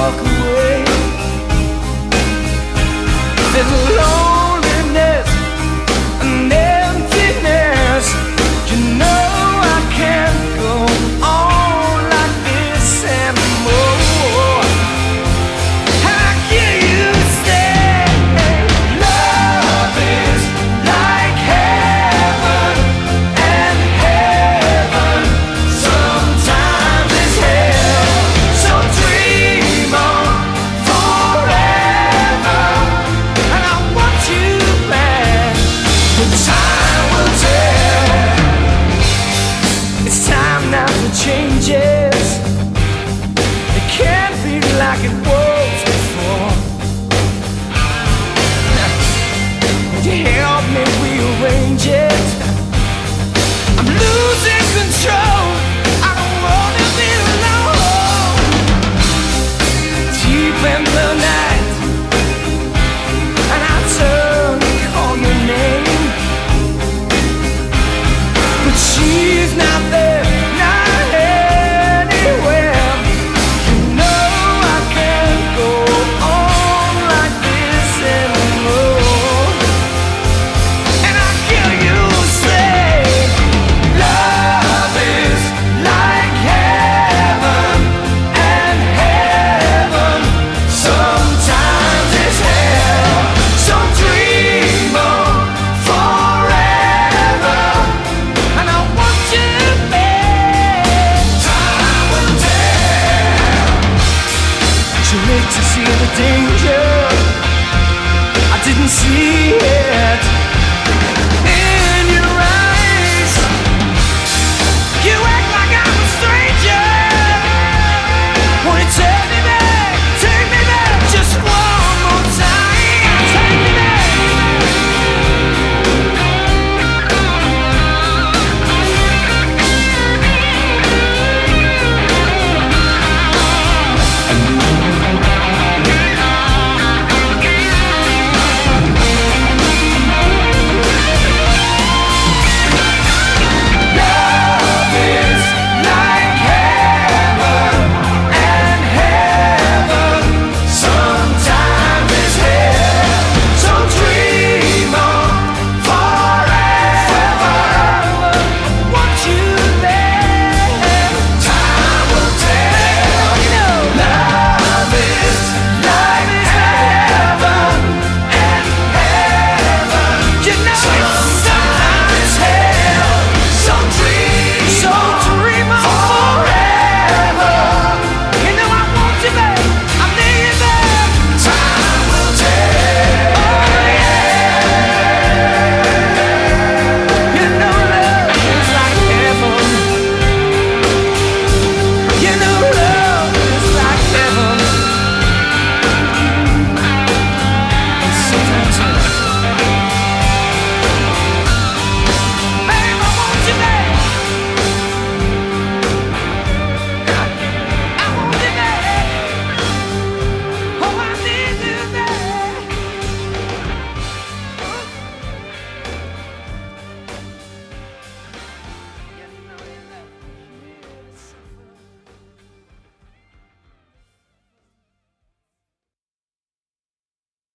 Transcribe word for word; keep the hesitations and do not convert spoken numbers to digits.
walk away. There's a loneliness, an emptiness. You know I can't go on like this anymore. I hear you say, love is like heaven, and heaven sometimes is hell. So dream on forever, and I want you back. The time will tell. It's time now for changes. It can't be like it was before. Would you help me rearrange it? I'm losing control. I don't wanna be alone. Deep in the night, and I turn to call your name, but she's not there, not anywhere. You know I can't go on like this anymore. And I hear you say, love is like heaven, and heaven sometimes is hell. So dream on forever, and I want you back. Time will tell. Too late to see the danger. I didn't see it.